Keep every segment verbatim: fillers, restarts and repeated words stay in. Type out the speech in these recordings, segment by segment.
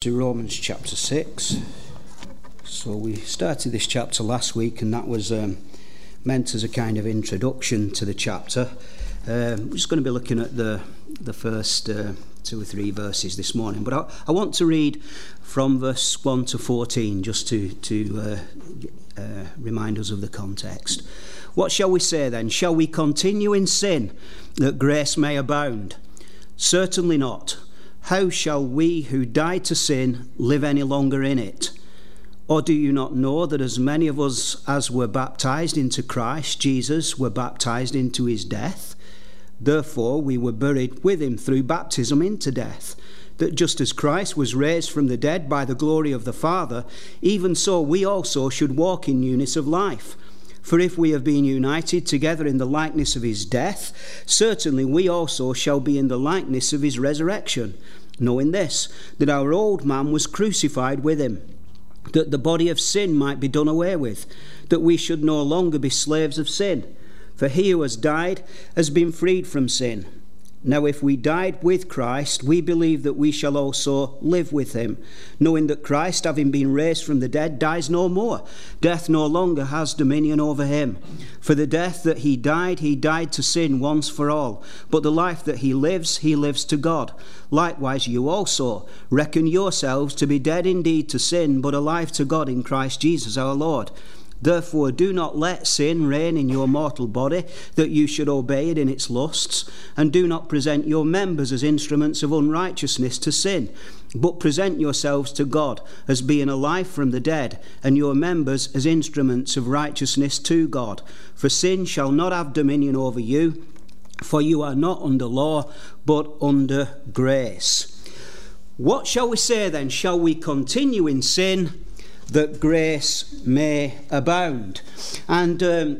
To Romans chapter six. So we started this chapter last week, and that was um, meant as a kind of introduction to the chapter. Um, we're just going to be looking at the the first uh, two or three verses this morning, but I, I want to read from verse one to fourteen just to to uh, uh, remind us of the context. What shall we say then? Shall we continue in sin that grace may abound? Certainly not. How shall we who died to sin live any longer in it? Or do you not know that as many of us as were baptized into Christ Jesus were baptized into his death? Therefore we were buried with him through baptism into death, that just as Christ was raised from the dead by the glory of the Father, even so we also should walk in newness of life. For if we have been united together in the likeness of his death, certainly we also shall be in the likeness of his resurrection, knowing this, that our old man was crucified with him, that the body of sin might be done away with, that we should no longer be slaves of sin. For he who has died has been freed from sin. Now if we died with Christ, we believe that we shall also live with him, knowing that Christ, having been raised from the dead, dies no more. Death no longer has dominion over him. For the death that he died, he died to sin once for all. But the life that he lives, he lives to God. Likewise you also reckon yourselves to be dead indeed to sin, but alive to God in Christ Jesus our Lord. Therefore do not let sin reign in your mortal body, that you should obey it in its lusts, and do not present your members as instruments of unrighteousness to sin, but present yourselves to God as being alive from the dead, and your members as instruments of righteousness to God. For sin shall not have dominion over you, for you are not under law, but under grace. What shall we say then? Shall we continue in sin that grace may abound? And um,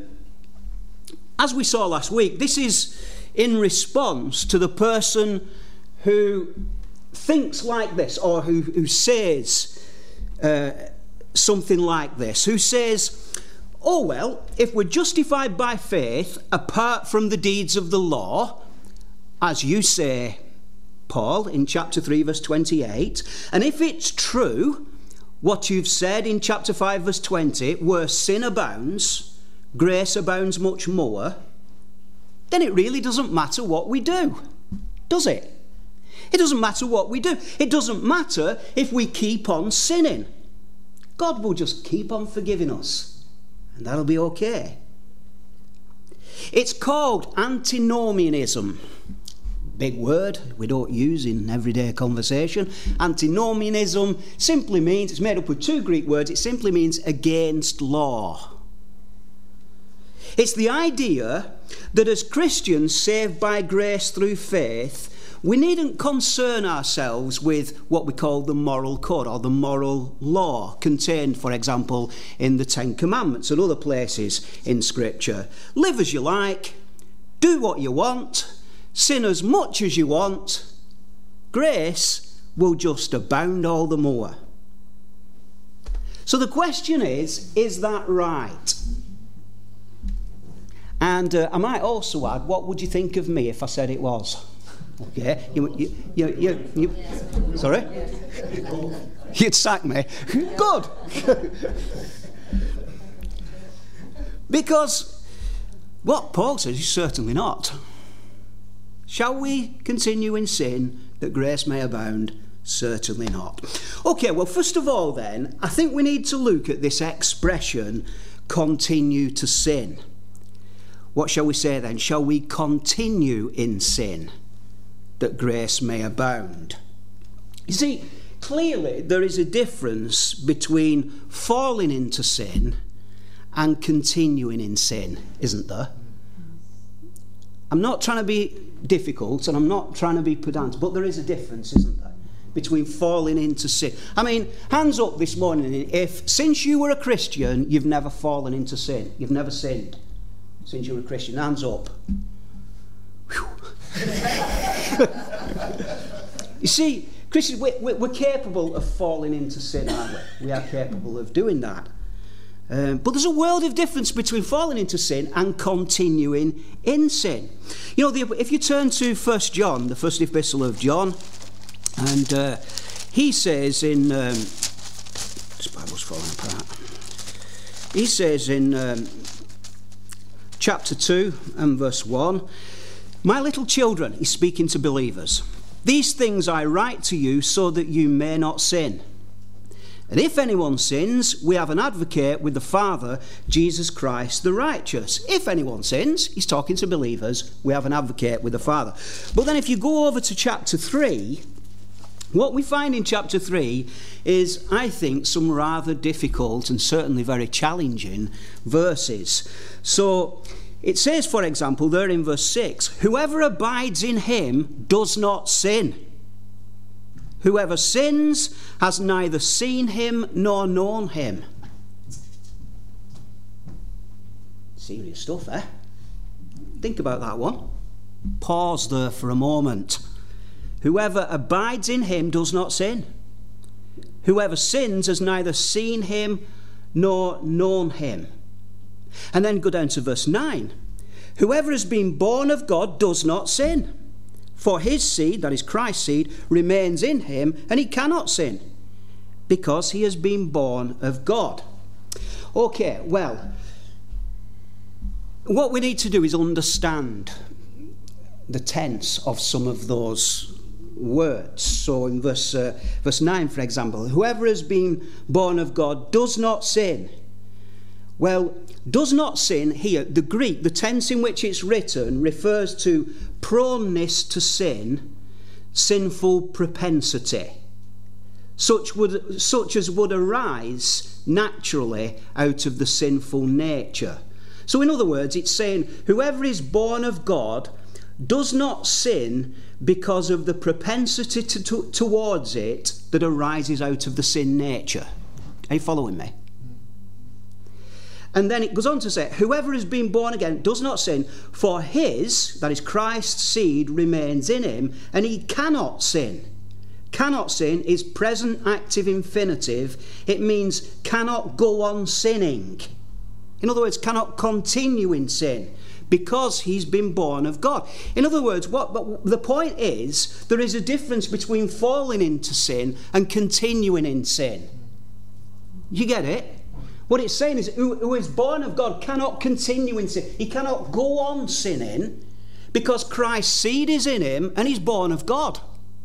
as we saw last week, this is in response to the person who thinks like this, or who, who says uh, something like this, who says, oh well, if we're justified by faith apart from the deeds of the law, as you say, Paul, in chapter three verse twenty-eight, and if it's true what you've said in chapter five verse twenty, where sin abounds, grace abounds much more, then it really doesn't matter what we do, does it? It doesn't matter what we do. It doesn't matter if we keep on sinning. God will just keep on forgiving us, and that'll be okay. It's called antinomianism. Big word we don't use in everyday conversation. Antinomianism simply means, it's made up of two Greek words, it simply means against law. It's the idea that as Christians saved by grace through faith, we needn't concern ourselves with what we call the moral code, or the moral law contained, for example, in the Ten Commandments and other places in Scripture. Live as you like, do what you want, sin as much as you want, grace will just abound all the more. So the question is, is that right? And uh, I might also add, what would you think of me if I said it was? Okay, you, you, you, you, you sorry? You'd sack me. Good. Because what Paul says is certainly not. Shall we continue in sin that grace may abound? Certainly not. Okay, well, first of all then, I think we need to look at this expression, continue to sin. What shall we say then? Shall we continue in sin that grace may abound? You see, clearly there is a difference between falling into sin and continuing in sin, isn't there? I'm not trying to be difficult, and I'm not trying to be pedant, but there is a difference, isn't there, between falling into sin. I mean, hands up this morning if, since you were a Christian, you've never fallen into sin. You've never sinned since you were a Christian. Hands up. You see, Christians, we're, we're capable of falling into sin, aren't we? We are capable of doing that. Um, but there's a world of difference between falling into sin and continuing in sin. You know, the, if you turn to First John, the first epistle of John, and uh, he says in, um, this Bible's falling apart. He says in um, chapter two and verse one, my little children, he's speaking to believers, these things I write to you so that you may not sin. And if anyone sins, we have an advocate with the Father, Jesus Christ the righteous. If anyone sins, he's talking to believers, we have an advocate with the Father. But then if you go over to chapter three, what we find in chapter three is, I think, some rather difficult and certainly very challenging verses. So it says, for example, there in verse six, whoever abides in him does not sin. Whoever sins has neither seen him nor known him. Serious stuff, eh? Think about that one. Pause there for a moment. Whoever abides in him does not sin. Whoever sins has neither seen him nor known him. And then go down to verse nine. Whoever has been born of God does not sin. For his seed, that is Christ's seed, remains in him, and he cannot sin, because he has been born of God. Okay, well, what we need to do is understand the tense of some of those words. So in verse, uh, verse nine, for example, whoever has been born of God does not sin. Well, does not sin here, the Greek, the tense in which it's written, refers to proneness to sin, sinful propensity, such would such as would arise naturally out of the sinful nature. So in other words, it's saying whoever is born of God does not sin because of the propensity to, to, towards it that arises out of the sin nature. Are you following me? And then it goes on to say, whoever has been born again does not sin, for his, that is Christ's seed, remains in him, and he cannot sin. Cannot sin is present active infinitive. It means cannot go on sinning. In other words, cannot continue in sin, because he's been born of God. In other words, what but the point is, there is a difference between falling into sin and continuing in sin. You get it? What it's saying is, who, who is born of God cannot continue in sin. He cannot go on sinning because Christ's seed is in him and he's born of God.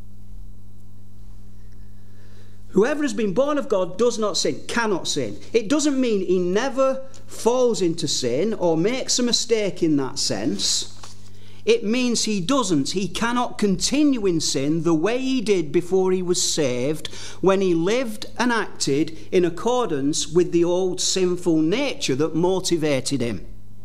Whoever has been born of God does not sin, cannot sin. It doesn't mean he never falls into sin or makes a mistake in that sense. It means he doesn't. He cannot continue in sin the way he did before he was saved, when he lived and acted in accordance with the old sinful nature that motivated him.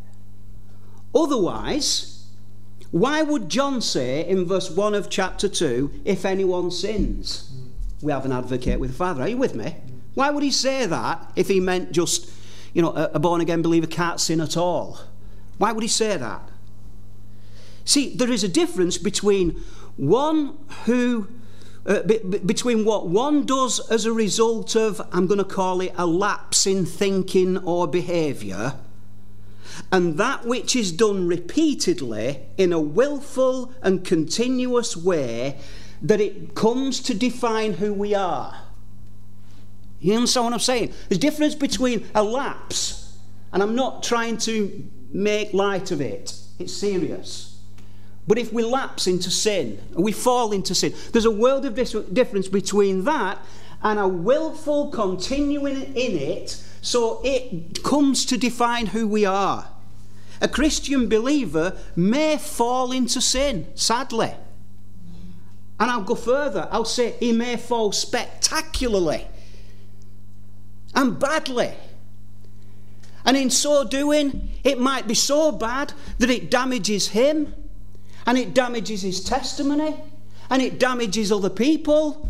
Otherwise, why would John say in verse one of chapter two, if anyone sins, we have an advocate with the Father? Are you with me? Why would he say that if he meant just, you know, a born-again believer can't sin at all? Why would he say that? See, there is a difference between one who, uh, be, be, between what one does as a result of, I'm going to call it a lapse in thinking or behaviour, and that which is done repeatedly in a willful and continuous way that it comes to define who we are. You understand what I'm saying? There's a difference between a lapse, and I'm not trying to make light of it. It's serious. But if we lapse into sin, and we fall into sin, there's a world of difference between that and a willful continuing in it, so it comes to define who we are. A Christian believer may fall into sin, sadly. And I'll go further. I'll say he may fall spectacularly and badly. And in so doing, it might be so bad that it damages him, and it damages his testimony, and it damages other people.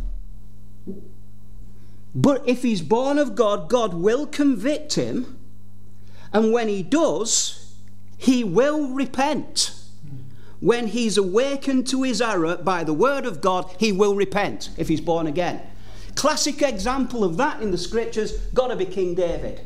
But if he's born of God, God will convict him, and when he does, he will repent. When he's awakened to his error by the word of God, he will repent if he's born again. Classic example of that in the scriptures, got to be King David,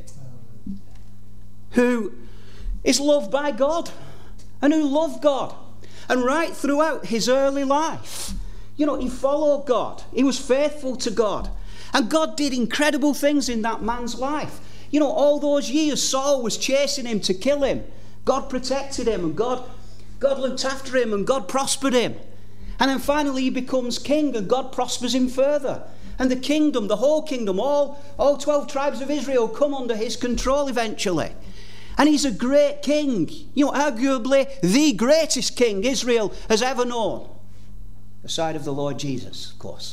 who is loved by God and who loved God. And right throughout his early life, You know, he followed God. He was faithful to God. And God did incredible things in that man's life. You know, all those years Saul was chasing him to kill him. God protected him, and God, God looked after him, and God prospered him. And then finally he becomes king, and God prospers him further. And the kingdom, the whole kingdom, all, all twelve tribes of Israel come under his control eventually. And he's a great king. You know, arguably the greatest king Israel has ever known. Aside of the Lord Jesus, of course.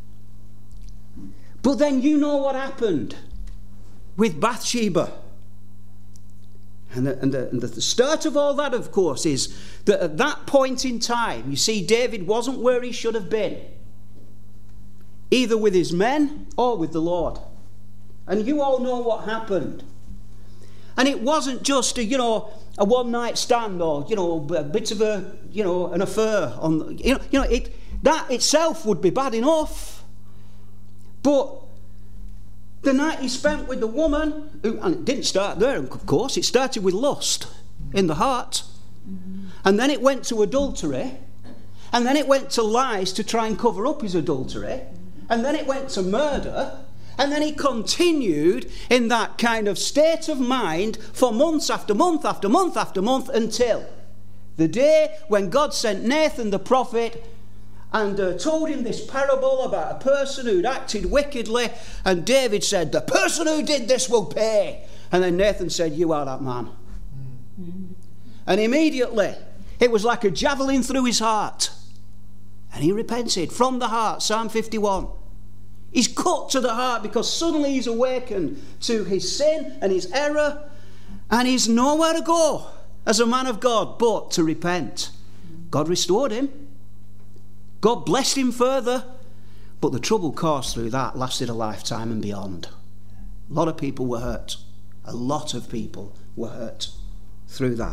But then you know what happened with Bathsheba. And, the, and, the, and the start of all that, of course, is that at that point in time, you see, David wasn't where he should have been. Either with his men or with the Lord. And you all know what happened. And it wasn't just a, you know, a one-night stand or, you know, a bit of a, you know, an affair. On, you know, you know it, that itself would be bad enough. But the night he spent with the woman, who, and it didn't start there, of course, it started with lust in the heart. Mm-hmm. And then it went to adultery. And then it went to lies to try and cover up his adultery. And then it went to murder. And then he continued in that kind of state of mind for months after month after month after month until the day when God sent Nathan the prophet and uh, told him this parable about a person who'd acted wickedly, and David said, the person who did this will pay. And then Nathan said, you are that man. Mm. And immediately it was like a javelin through his heart, and he repented from the heart. Psalm fifty-one. He's cut to the heart because suddenly he's awakened to his sin and his error, and he's nowhere to go as a man of God but to repent. God restored him. God blessed him further, but the trouble caused through that lasted a lifetime and beyond. A lot of people were hurt. A lot of people were hurt through that.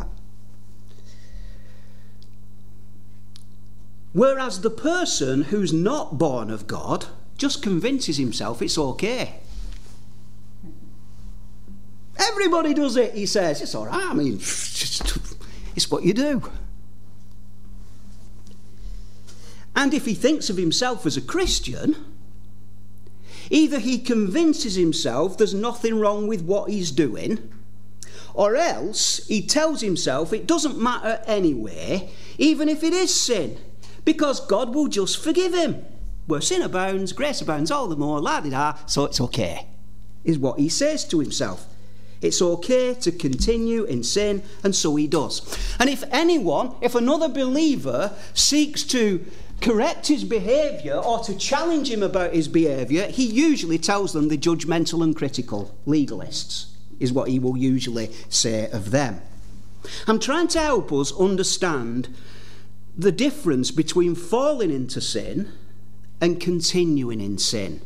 Whereas the person who's not born of God just convinces himself it's okay. Everybody does it, he says. It's all right. I mean, it's what you do. And if he thinks of himself as a Christian, either he convinces himself there's nothing wrong with what he's doing, or else he tells himself it doesn't matter anyway, even if it is sin, because God will just forgive him. Where sin abounds, grace abounds all the more, la-di-da, so it's okay, is what he says to himself. It's okay to continue in sin, and so he does. And if anyone, if another believer seeks to correct his behaviour or to challenge him about his behaviour, he usually tells them the judgmental and critical legalists, is what he will usually say of them. I'm trying to help us understand the difference between falling into sin and continuing in sin.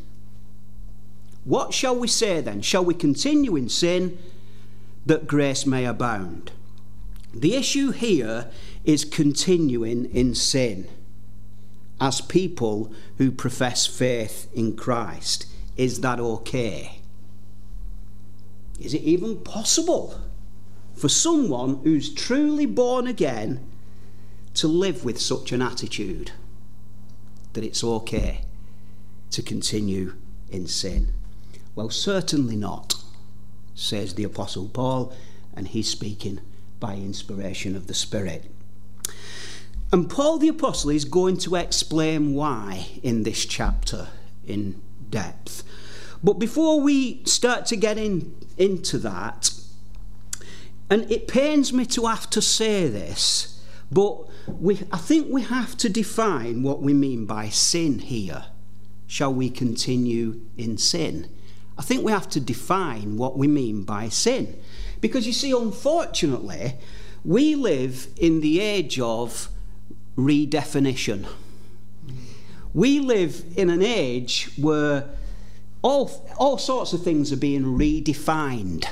What shall we say then? Shall we continue in sin that grace may abound? The issue here is continuing in sin as people who profess faith in Christ. Is that okay? Is it even possible for someone who's truly born again to live with such an attitude that it's okay to continue in sin? Well, certainly not, says the Apostle Paul, and he's speaking by inspiration of the Spirit. And Paul the Apostle is going to explain why in this chapter in depth. But before we start to get in, into that, and it pains me to have to say this, but we, I think we have to define what we mean by sin here. Shall we continue in sin? I think we have to define what we mean by sin. Because you see, unfortunately, we live in the age of redefinition. We live in an age where all, all sorts of things are being redefined,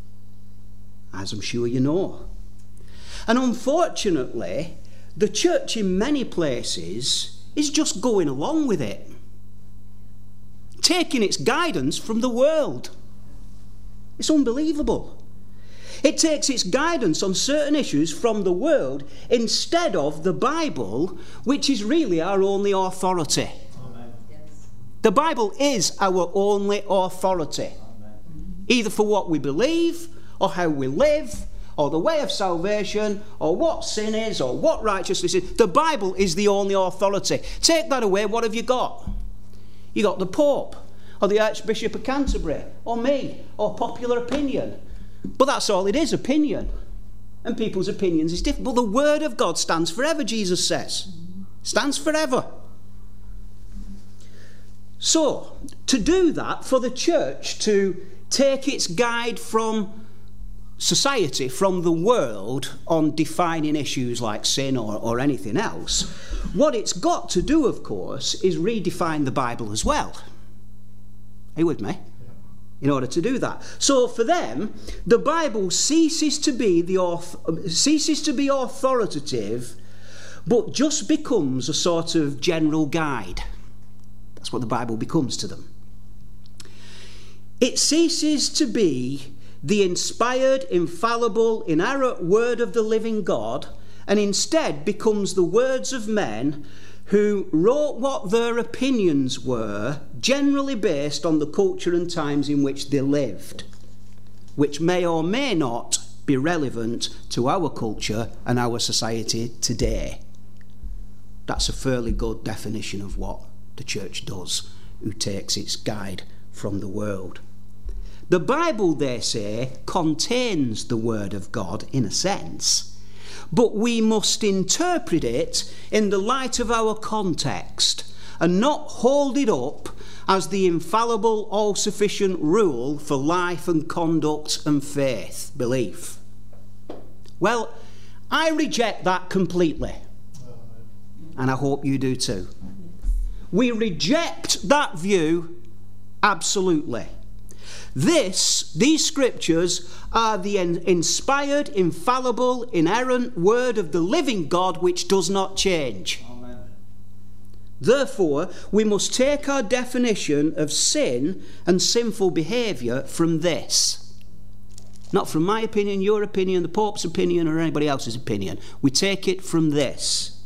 as I'm sure you know. And unfortunately, the church in many places is just going along with it, taking its guidance from the world. It's unbelievable. It takes its guidance on certain issues from the world instead of the Bible, which is really our only authority. Amen. The Bible is our only authority, Amen. either for what we believe, or how we live, or the way of salvation, or what sin is, or what righteousness is. The Bible is the only authority. Take that away, what have you got? You got the Pope, or the Archbishop of Canterbury, or me, or popular opinion. But that's all it is, opinion. And people's opinions is different. But the Word of God stands forever, Jesus says. Stands forever. So, to do that, for the church to take its guide from society, from the world, on defining issues like sin or, or anything else, what it's got to do, of course, is redefine the Bible as well. Are you with me? In order to do that. So for them, the Bible ceases to be the auth- ceases to be authoritative, but just becomes a sort of general guide. That's what the Bible becomes to them. It ceases to be the inspired, infallible, inerrant word of the living God, and instead becomes the words of men who wrote what their opinions were, generally based on the culture and times in which they lived, which may or may not be relevant to our culture and our society today. That's a fairly good definition of what the church does, who takes its guide from the world. The Bible, they say, contains the Word of God in a sense, but we must interpret it in the light of our context and not hold it up as the infallible, all-sufficient rule for life and conduct and faith, belief. Well, I reject that completely, and I hope you do too. We reject that view absolutely. This, these scriptures are the inspired, infallible, inerrant word of the living God which does not change. Amen. Therefore, we must take our definition of sin and sinful behaviour from this. Not from my opinion, your opinion, the Pope's opinion, or anybody else's opinion. We take it from this.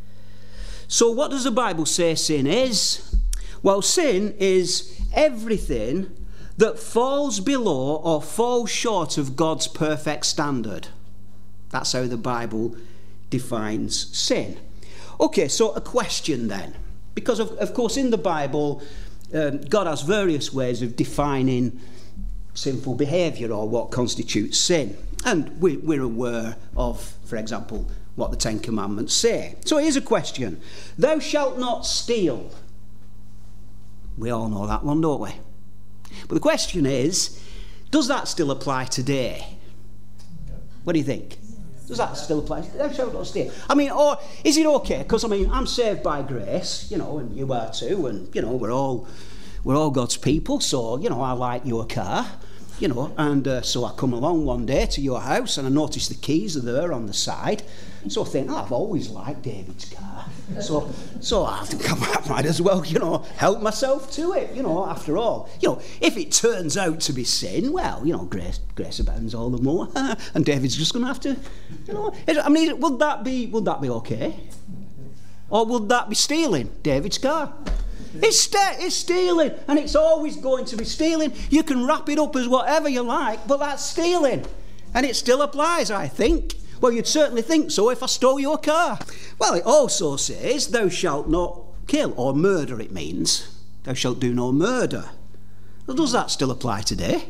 So what does the Bible say sin is? Well, sin is everything that falls below or falls short of God's perfect standard. That's how the Bible defines sin. Okay, so a question then. Because, of, of course, in the Bible, um, God has various ways of defining sinful behaviour or what constitutes sin. And we, we're aware of, for example, what the Ten Commandments say. So here's a question. Thou shalt not steal. We all know that one, don't we? But the question is, does that still apply today? What do you think? Does that still apply? Thou shalt not steal. I mean, or is it okay? Because I mean, I'm saved by grace, you know, and you are too, and you know, we're all we're all God's people. So you know, I like your car, you know, and uh, so I come along one day to your house, and I notice the keys are there on the side. So I think, oh, I've always liked David's car. So, so I think I might as well, you know, help myself to it, you know, after all. You know, if it turns out to be sin, well, you know, grace, grace abounds all the more. And David's just going to have to, you know, I mean, would that be, would that be okay? Or would that be stealing David's car? It's, st- it's stealing, and it's always going to be stealing. You can wrap it up as whatever you like, but that's stealing. And it still applies, I think. Well, you'd certainly think so if I stole your car. Well, it also says, thou shalt not kill, or murder it means. Thou shalt do no murder. Well, does that still apply today?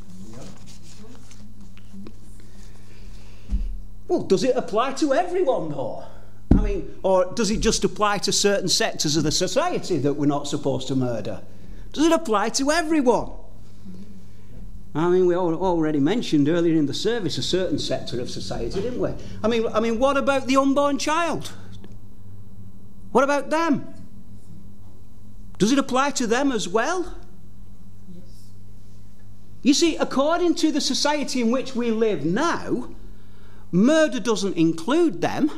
Well, does it apply to everyone, though? I mean, or does it just apply to certain sectors of the society that we're not supposed to murder? Does it apply to everyone? I mean, we already mentioned earlier in the service a certain sector of society, didn't we? I mean, I mean, what about the unborn child? What about them? Does it apply to them as well? Yes. You see, according to the society in which we live now, murder doesn't include them,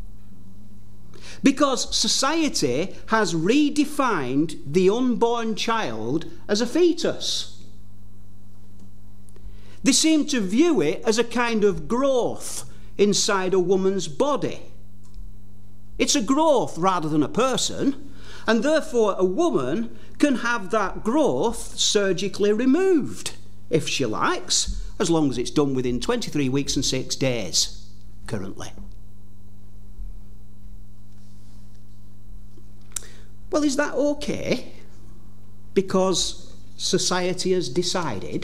because society has redefined the unborn child as a fetus. They seem to view it as a kind of growth inside a woman's body. It's a growth rather than a person, and therefore a woman can have that growth surgically removed, if she likes, as long as it's done within twenty-three weeks and six days, currently. Well, is that okay? Because society has decided?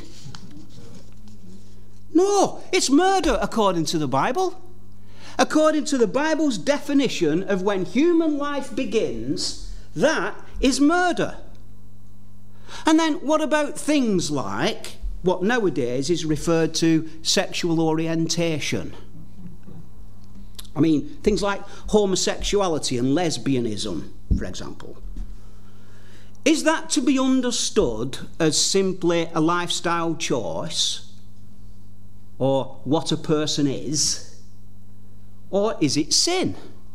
No, it's murder according to the Bible. According to the Bible's definition of when human life begins, that is murder. And then what about things like what nowadays is referred to sexual orientation? I mean, things like homosexuality and lesbianism, for example. Is that to be understood as simply a lifestyle choice, or what a person is, or is it sin?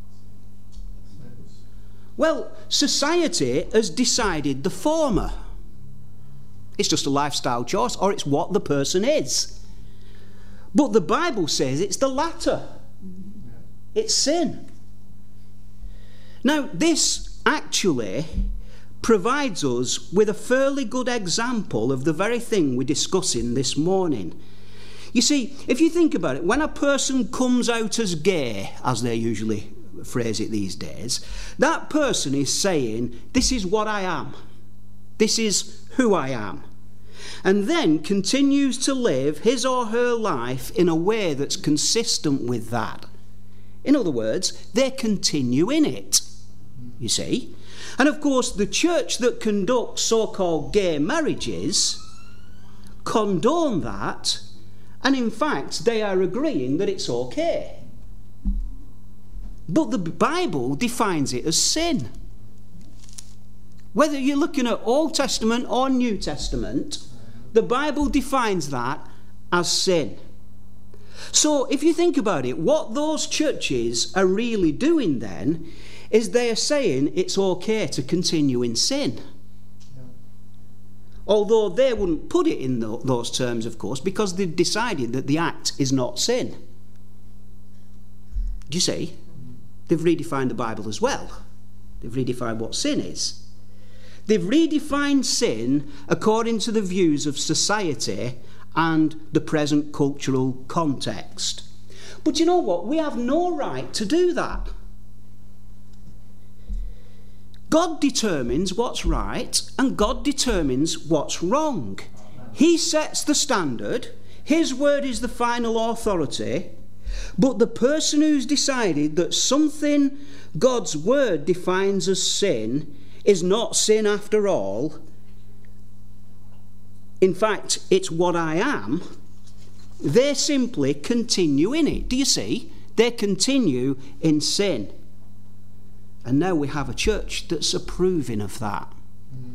Well, society has decided the former. It's just a lifestyle choice, or it's what the person is. But the Bible says it's the latter. It's sin. Now, this actually provides us with a fairly good example of the very thing we're discussing this morning. You see, if you think about it, when a person comes out as gay, as they usually phrase it these days, that person is saying, this is what I am. This is who I am. And then continues to live his or her life in a way that's consistent with that. In other words, they continue in it, you see. And of course, the church that conducts so-called gay marriages condone that, and in fact, they are agreeing that it's okay. But the Bible defines it as sin. Whether you're looking at Old Testament or New Testament, the Bible defines that as sin. So if you think about it, what those churches are really doing then is they are saying it's okay to continue in sin. Yeah. Although they wouldn't put it in th- those terms, of course, because they've decided that the act is not sin. Do you see? They've redefined the Bible as well. They've redefined what sin is. They've redefined sin according to the views of society and the present cultural context. But you know what? We have no right to do that. God determines what's right and God determines what's wrong. He sets the standard. His word is the final authority. But the person who's decided that something God's word defines as sin is not sin after all, in fact, it's what I am, they simply continue in it. Do you see? They continue in sin. And now we have a church that's approving of that. Mm.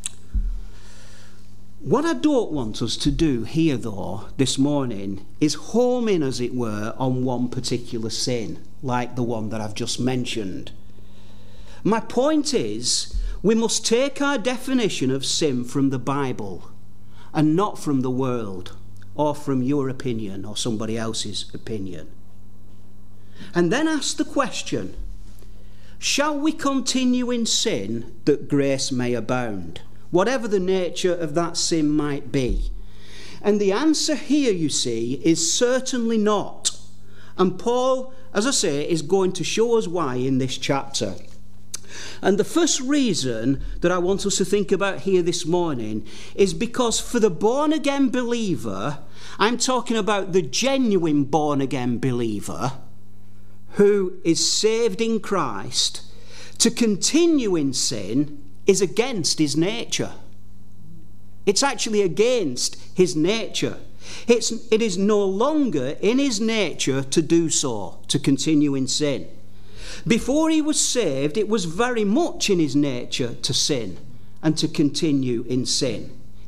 What I don't want us to do here, though, this morning, is home in, as it were, on one particular sin, like the one that I've just mentioned. My point is, we must take our definition of sin from the Bible, and not from the world, or from your opinion, or somebody else's opinion. And then ask the question, shall we continue in sin that grace may abound, whatever the nature of that sin might be? And the answer here, you see, is certainly not. And Paul, as I say, is going to show us why in this chapter. And the first reason that I want us to think about here this morning is because for the born-again believer, I'm talking about the genuine born-again believer who is saved in Christ, to continue in sin is against his nature. It's actually against his nature. It's, it is no longer in his nature to do so, to continue in sin. Before he was saved, it was very much in his nature to sin and to continue in sin.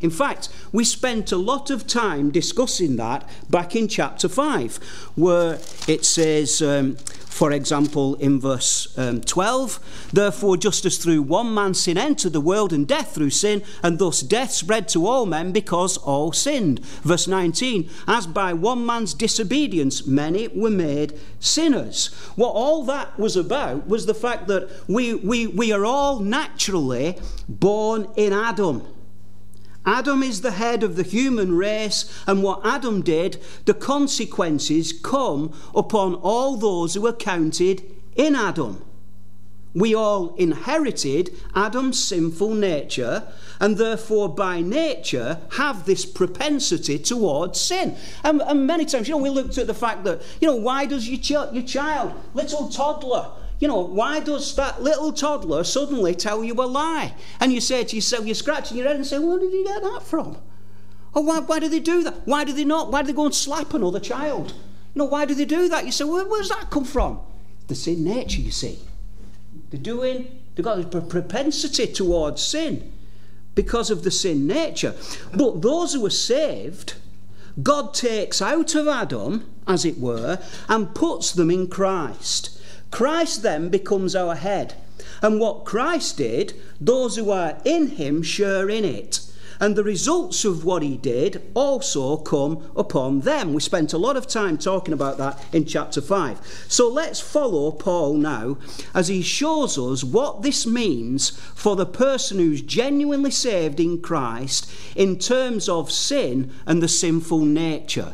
In fact, we spent a lot of time discussing that back in chapter five, where it says, um, for example, in verse um, twelve, therefore just as through one man sin entered the world, and death through sin, and thus death spread to all men because all sinned. Verse nineteen, as by one man's disobedience many were made sinners. What all that was about was the fact that we, we, we are all naturally born in Adam. Adam is the head of the human race, and what Adam did, the consequences come upon all those who are counted in Adam. We all inherited Adam's sinful nature, and therefore by nature have this propensity towards sin. And, and many times, you know, we looked at the fact that, you know, why does your, ch- your child, little toddler, you know, why does that little toddler suddenly tell you a lie? And you say to yourself, you're scratching your head and say, where did you get that from? Or why, why do they do that? Why do they not? Why do they go and slap another child? You know, why do they do that? You say, well, where does that come from? The sin nature, you see. They're doing, they've got a propensity towards sin because of the sin nature. But those who are saved, God takes out of Adam, as it were, and puts them in Christ. Christ then becomes our head. And what Christ did, those who are in him share in it. And the results of what he did also come upon them. We spent a lot of time talking about that in chapter five. So let's follow Paul now as he shows us what this means for the person who's genuinely saved in Christ in terms of sin and the sinful nature.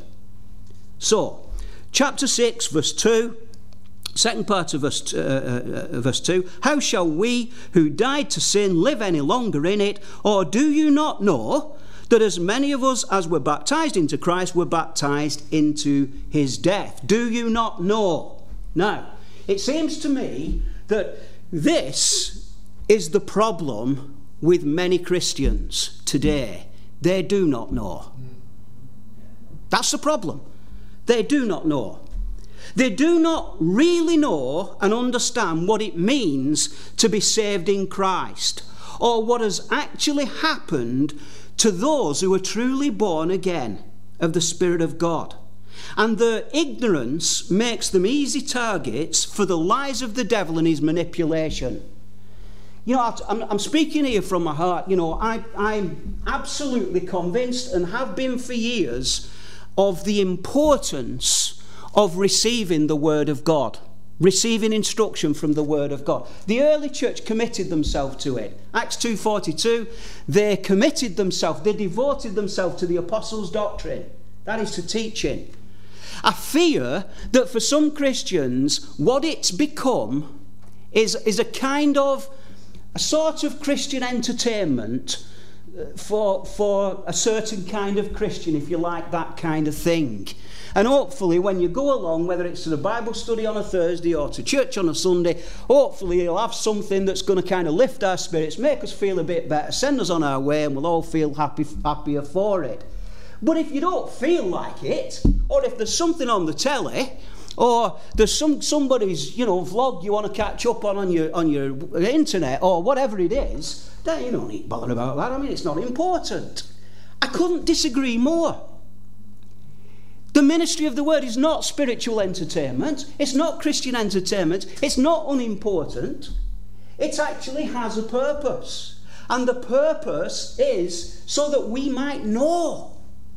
So, chapter six, verse two. Second part of verse, uh, uh, verse two. How shall we who died to sin live any longer in it? Or do you not know that as many of us as were baptized into Christ were baptized into his death? Do you not know? Now, it seems to me that this is the problem with many Christians today. They do not know. That's the problem. They do not know. They do not really know and understand what it means to be saved in Christ, or what has actually happened to those who are truly born again of the Spirit of God. And their ignorance makes them easy targets for the lies of the devil and his manipulation. You know, I'm, I'm speaking here from my heart. You know, I, I'm absolutely convinced, and have been for years, of the importance of receiving the Word of God, receiving instruction from the Word of God. The early church committed themselves to it. Acts two forty-two, they committed themselves, they devoted themselves to the apostles' doctrine, that is to teaching. I fear that for some Christians, what it's become is, is a kind of, a sort of Christian entertainment for, for a certain kind of Christian, if you like that kind of thing. And hopefully when you go along, whether it's to the Bible study on a Thursday or to church on a Sunday, hopefully you'll have something that's going to kind of lift our spirits, make us feel a bit better, send us on our way, and we'll all feel happy, happier for it. But if you don't feel like it, or if there's something on the telly, or there's some somebody's, you know, vlog you want to catch up on on your, on your internet, or whatever it is, then you don't need to bother about that. I mean, it's not important. I couldn't disagree more. The ministry of the word is not spiritual entertainment. It's not Christian entertainment. It's not unimportant. It actually has a purpose. And the purpose is so that we might know.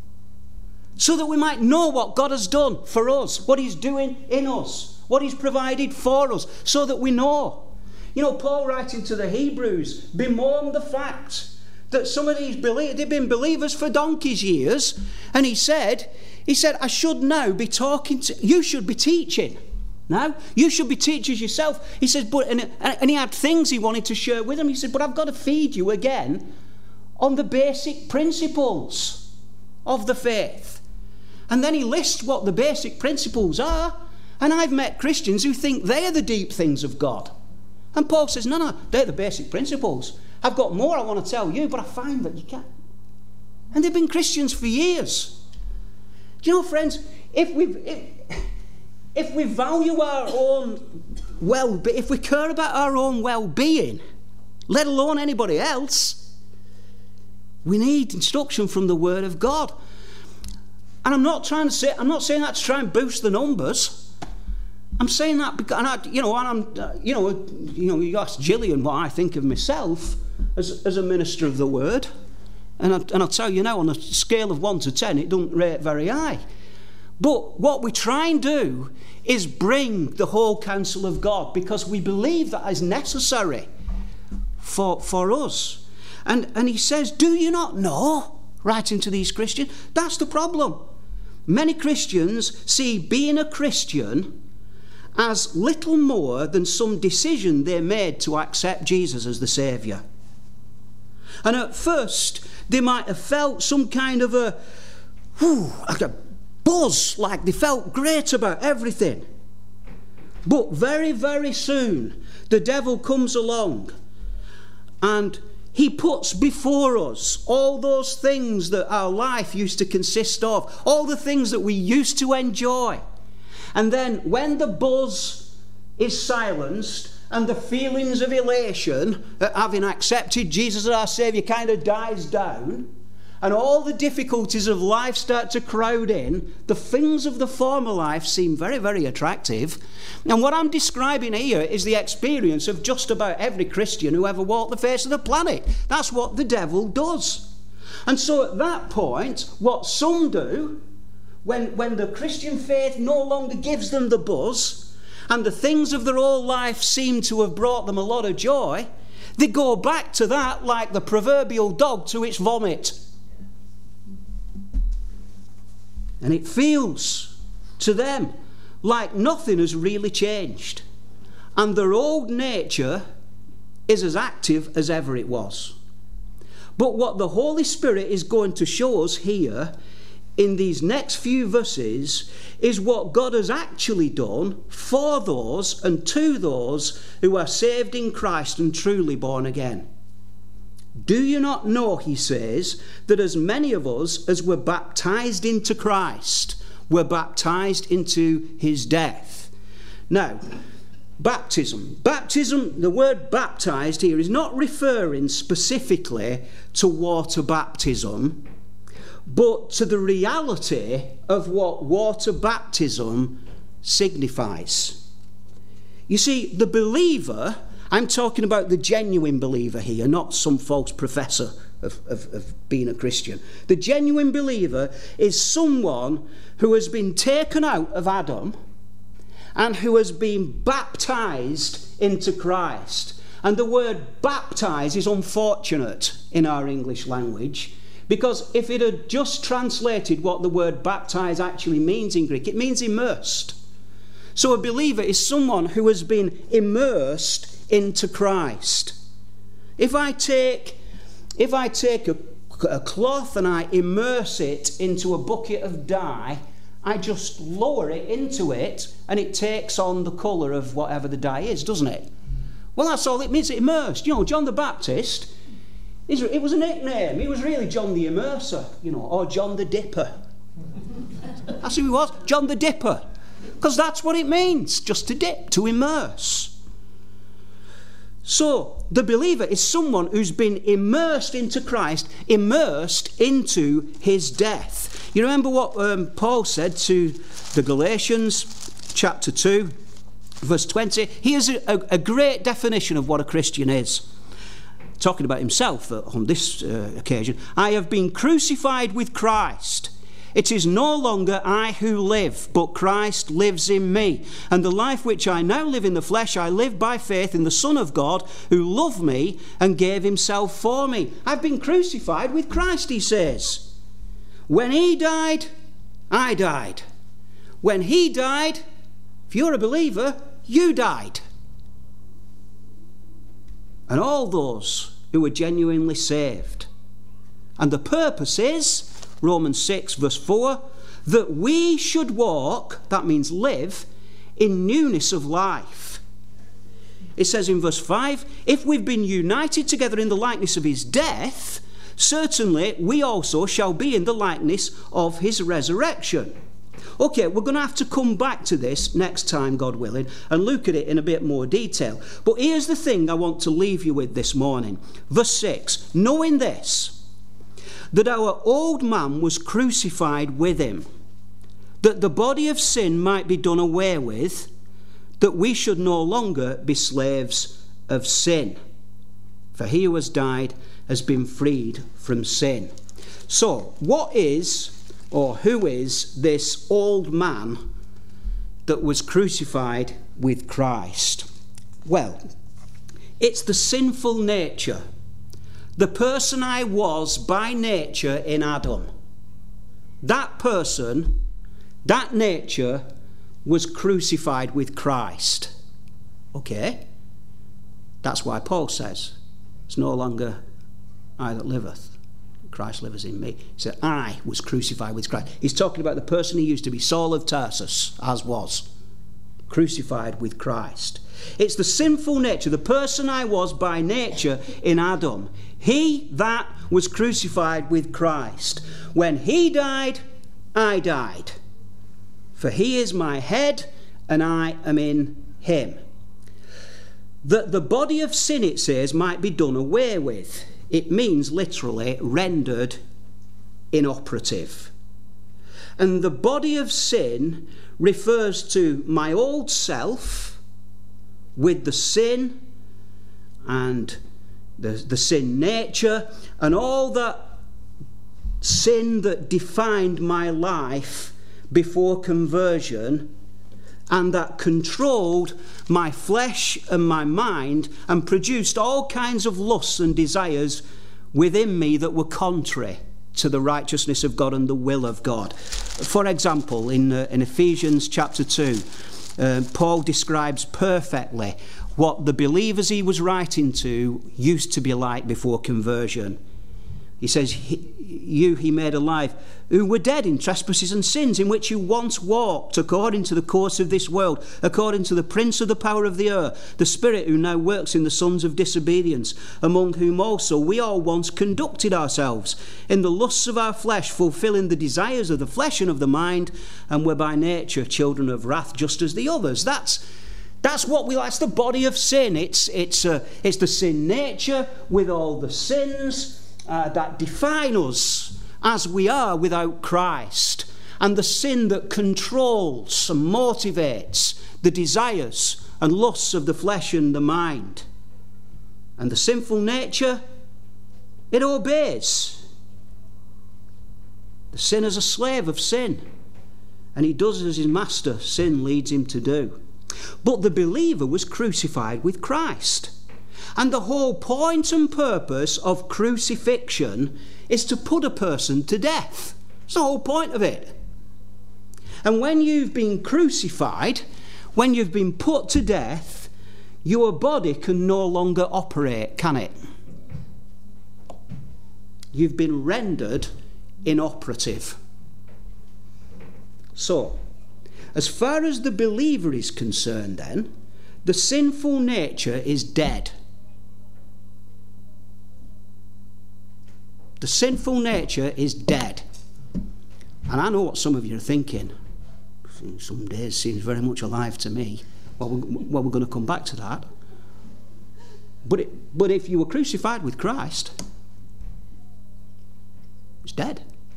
So that we might know what God has done for us, what he's doing in us, what he's provided for us, so that we know. You know, Paul writing to the Hebrews bemoaned the fact that some of these believers, they've been believers for donkey's years, and he said, he said, I should now be talking to, you should be teaching. Now, you should be teachers yourself. He says, but, and, and he had things he wanted to share with them. He said, but I've got to feed you again on the basic principles of the faith. And then he lists what the basic principles are. And I've met Christians who think they are the deep things of God. And Paul says, no, no, they're the basic principles. I've got more I want to tell you, but I find that you can't. And they've been Christians for years. Do you know, friends, if we if, if we value our own well, if we care about our own well-being, let alone anybody else, We need instruction from the Word of God. And I'm not trying to say, I'm not saying that to try and boost the numbers. I'm saying that because, and I, you know, and I'm, uh, you know, you know, you ask Gillian what I think of myself as as a minister of the Word, and I, and I'll tell you now, on a scale of one to ten, it doesn't rate very high. But what we try and do is bring the whole counsel of God, because we believe that is necessary for for us. And and he says, do you not know? Writing to these Christians, that's the problem. Many Christians see being a Christian as little more than some decision they made to accept Jesus as the Saviour. And at first, they might have felt some kind of a, whew, like a buzz, like they felt great about everything. But very, very soon, the devil comes along and he puts before us all those things that our life used to consist of, all the things that we used to enjoy. And then when the buzz is silenced and the feelings of elation at having accepted Jesus as our Saviour kind of dies down, and all the difficulties of life start to crowd in, the things of the former life seem very, very attractive. And what I'm describing here is the experience of just about every Christian who ever walked the face of the planet. That's what the devil does. And so at that point, what some do, when, when the Christian faith no longer gives them the buzz, and the things of their old life seem to have brought them a lot of joy, they go back to that like the proverbial dog to its vomit. And it feels to them like nothing has really changed. And their old nature is as active as ever it was. But what the Holy Spirit is going to show us here in these next few verses is what God has actually done for those and to those who are saved in Christ and truly born again. Do you not know, he says, that as many of us as were baptized into Christ were baptized into his death? Now, baptism. Baptism, the word baptized here is not referring specifically to water baptism, but to the reality of what water baptism signifies. You see, the believer, I'm talking about the genuine believer here, not some false professor of, of, of being a Christian. The genuine believer is someone who has been taken out of Adam and who has been baptized into Christ. And the word baptize is unfortunate in our English language, because if it had just translated what the word baptize actually means in Greek, it means immersed. So a believer is someone who has been immersed into Christ. If I take, if I take a, a cloth and I immerse it into a bucket of dye, I just lower it into it and it takes on the colour of whatever the dye is, doesn't it? Well, that's all it means, immersed. You know, John the Baptist, it was a nickname. He was really John the Immerser, you know, or John the Dipper. That's who he was, John the Dipper. Because that's what it means, just to dip, to immerse. So, the believer is someone who's been immersed into Christ, immersed into his death. You remember what um, Paul said to the Galatians, chapter two, verse twenty? Here's a, a, a great definition of what a Christian is. Talking about himself on this uh, occasion. I have been crucified with Christ. It is no longer I who live, but Christ lives in me. And the life which I now live in the flesh, I live by faith in the Son of God, who loved me and gave himself for me. I've been crucified with Christ, he says. When he died, I died. When he died, if you're a believer, you died. And all those who are genuinely saved. And the purpose is, Romans six verse four, that we should walk, that means live, in newness of life. It says in verse five, if we've been united together in the likeness of his death, certainly we also shall be in the likeness of his resurrection. Okay, we're going to have to come back to this next time, God willing, and look at it in a bit more detail. But here's the thing I want to leave you with this morning. Verse six, knowing this, that our old man was crucified with him, that the body of sin might be done away with, that we should no longer be slaves of sin. For he who has died has been freed from sin. So, what is, or who is, this old man that was crucified with Christ? Well, it's the sinful nature, the person I was by nature in Adam. That person, that nature, was crucified with Christ. Okay? That's why Paul says, it's no longer I that liveth, Christ liveth in me. He said, I was crucified with Christ. He's talking about the person who used to be Saul of Tarsus, as was, crucified with Christ. It's the sinful nature, the person I was by nature in Adam. He that was crucified with Christ. When he died, I died. For he is my head, and I am in him. That the body of sin, it says, might be done away with. It means literally rendered inoperative. And the body of sin refers to my old self with the sin and the, the sin nature and all that sin that defined my life before conversion and that controlled my flesh and my mind and produced all kinds of lusts and desires within me that were contrary to the righteousness of God and the will of God. For example, in, uh, in Ephesians chapter two, uh, Paul describes perfectly what the believers he was writing to used to be like before conversion. He says, you he made alive, who were dead in trespasses and sins, in which you once walked according to the course of this world, according to the prince of the power of the air, the spirit who now works in the sons of disobedience, among whom also we all once conducted ourselves in the lusts of our flesh, fulfilling the desires of the flesh and of the mind, and were by nature children of wrath, just as the others. That's That's what we like. It's the body of sin. It's it's uh, it's the sin nature with all the sins uh, that define us as we are without Christ, and the sin that controls and motivates the desires and lusts of the flesh and the mind. And the sinful nature, it obeys. The sinner's a slave of sin, and he does as his master, sin, leads him to do. But the believer was crucified with Christ. And the whole point and purpose of crucifixion is to put a person to death. It's the whole point of it. And when you've been crucified, when you've been put to death, your body can no longer operate, can it? You've been rendered inoperative. So, as far as the believer is concerned then, the sinful nature is dead. The sinful nature is dead. And I know what some of you are thinking. Some days seems very much alive to me. Well, we're, well, we're going to come back to that. But, it, but if you were crucified with Christ, it's dead.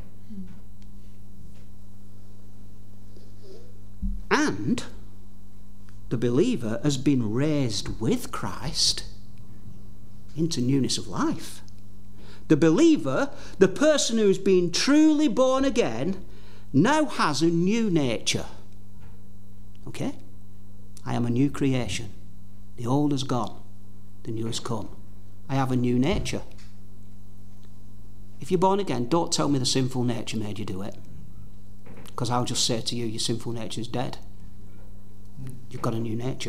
And the believer has been raised with Christ into newness of life. The believer, the person who's been truly born again, now has a new nature. Okay? I am a new creation. The old has gone. The new has come. I have a new nature. If you're born again, don't tell me the sinful nature made you do it. Because I'll just say to you, your sinful nature is dead. You've got a new nature.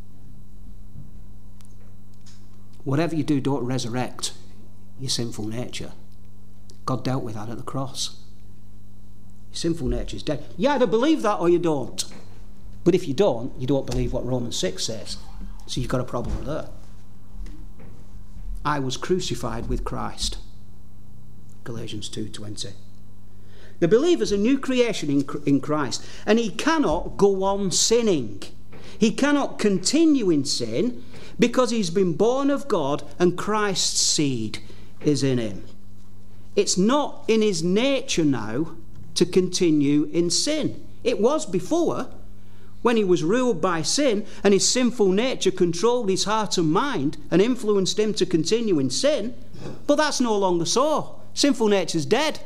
Whatever you do, don't resurrect your sinful nature. God dealt with that at the cross. Your sinful nature is dead. You either believe that or you don't. But if you don't, you don't believe what Romans six says. So you've got a problem there. I was crucified with Christ. Galatians two twenty. The believer's a new creation in, in Christ, and he cannot go on sinning. He cannot continue in sin because he's been born of God and Christ's seed is in him. It's not in his nature now to continue in sin. It was before, when he was ruled by sin and his sinful nature controlled his heart and mind and influenced him to continue in sin. But that's no longer so. Sinful nature's dead.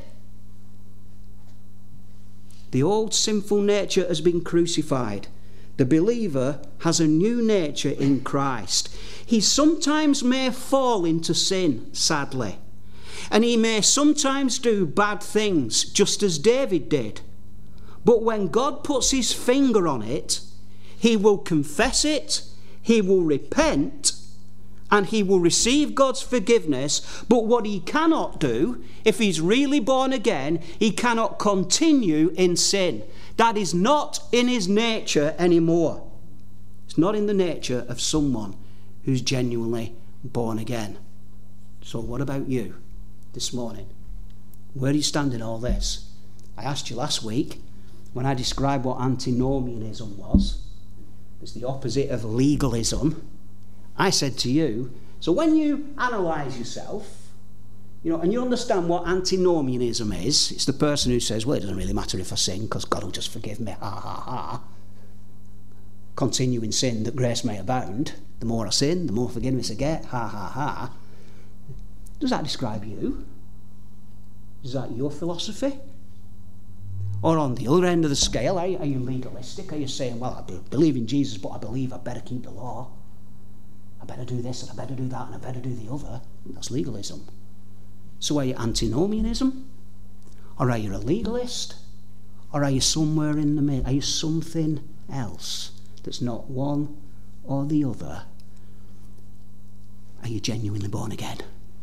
The old sinful nature has been crucified. The believer has a new nature in Christ. He sometimes may fall into sin, sadly. And he may sometimes do bad things, just as David did. But when God puts his finger on it, he will confess it, he will repent, and he will receive God's forgiveness. But what he cannot do, if he's really born again, he cannot continue in sin. That is not in his nature anymore. It's not in the nature of someone who's genuinely born again. So what about you this morning? Where do you stand in all this? I asked you last week, when I described what antinomianism was, it's the opposite of legalism. I said to you, so when you analyse yourself, you know, and you understand what antinomianism is, it's the person who says, well, it doesn't really matter if I sin because God will just forgive me, ha ha ha. Continue in sin that grace may abound. The more I sin, the more forgiveness I get, ha ha ha. Does that describe you? Is that your philosophy? Or on the other end of the scale, are you, are you legalistic? Are you saying, well, I be, believe in Jesus, but I believe I better keep the law. I better do this and I better do that and I better do the other. That's legalism. So are you antinomianism? Or are you a legalist? Or are you somewhere in the middle? Are you something else that's not one or the other? Are you genuinely born again?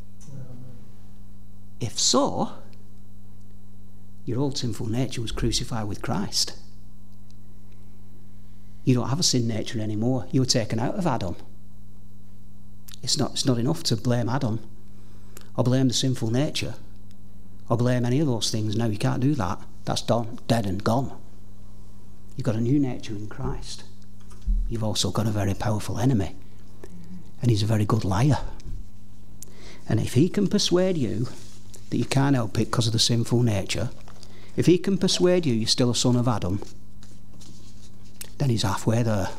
If so, your old sinful nature was crucified with Christ. You don't have a sin nature anymore. You were taken out of Adam. It's not, it's not enough to blame Adam or blame the sinful nature or blame any of those things. No, you can't do that. That's done, dead and gone. You've got a new nature in Christ. You've also got a very powerful enemy, and he's a very good liar. And if he can persuade you that you can't help it because of the sinful nature, if he can persuade you you're still a son of Adam, then he's halfway there.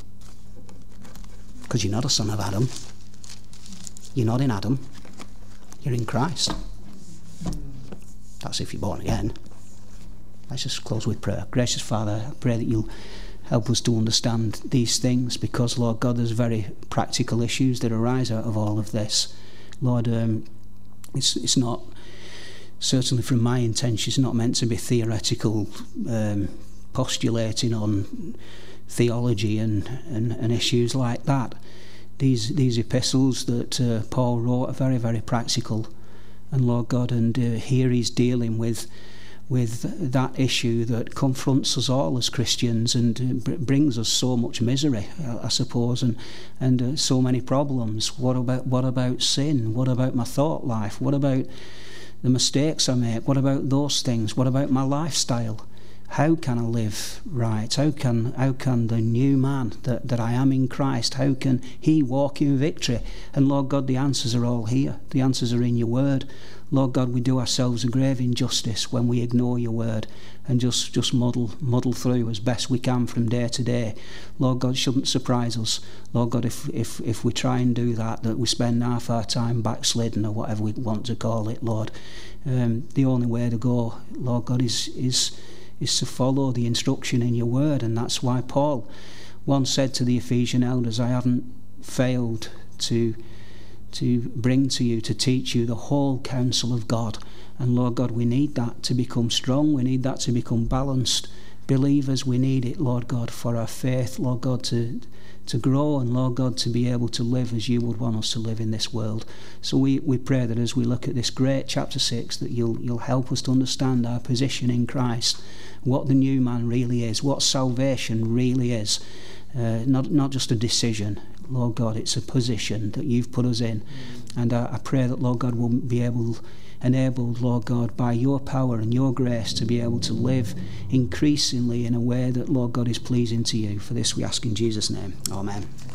Because you're not a son of Adam. You're not in Adam. You're in Christ. That's if you're born again. Let's just close with prayer. Gracious Father, I pray that you'll help us to understand these things, because, Lord God, there's very practical issues that arise out of all of this. Lord, um, it's, it's not... certainly from my intention, it's not meant to be theoretical, um, postulating on theology and, and, and issues like that. These these epistles that uh, Paul wrote are very, very practical. And Lord God, and uh, here he's dealing with with that issue that confronts us all as Christians and uh, brings us so much misery, I, I suppose, and and uh, so many problems. What about what about sin? What about my thought life? What about the mistakes I make? What about those things? What about my lifestyle? How can I live right? How can how can the new man that, that I am in Christ, how can he walk in victory? And Lord God, the answers are all here. The answers are in your word. Lord God, we do ourselves a grave injustice when we ignore your word and just, just muddle, muddle through as best we can from day to day. Lord God, it shouldn't surprise us. Lord God, if, if, if we try and do that, that we spend half our time backslidden or whatever we want to call it, Lord. Um, the only way to go, Lord God, is... is is to follow the instruction in your word. And that's why Paul once said to the Ephesian elders, I haven't failed to to bring to you, to teach you the whole counsel of God. And Lord God, we need that to become strong. We need that to become balanced believers. We need it, Lord God, for our faith, Lord God, to to grow, and Lord God, to be able to live as you would want us to live in this world. So we, we pray that as we look at this great chapter six, that you'll you'll help us to understand our position in Christ, what the new man really is, what salvation really is. Uh, not not just a decision, Lord God, it's a position that you've put us in. And I, I pray that, Lord God, we'll be able, enabled, Lord God, by your power and your grace to be able to live increasingly in a way that, Lord God, is pleasing to you. For this we ask in Jesus' name. Amen.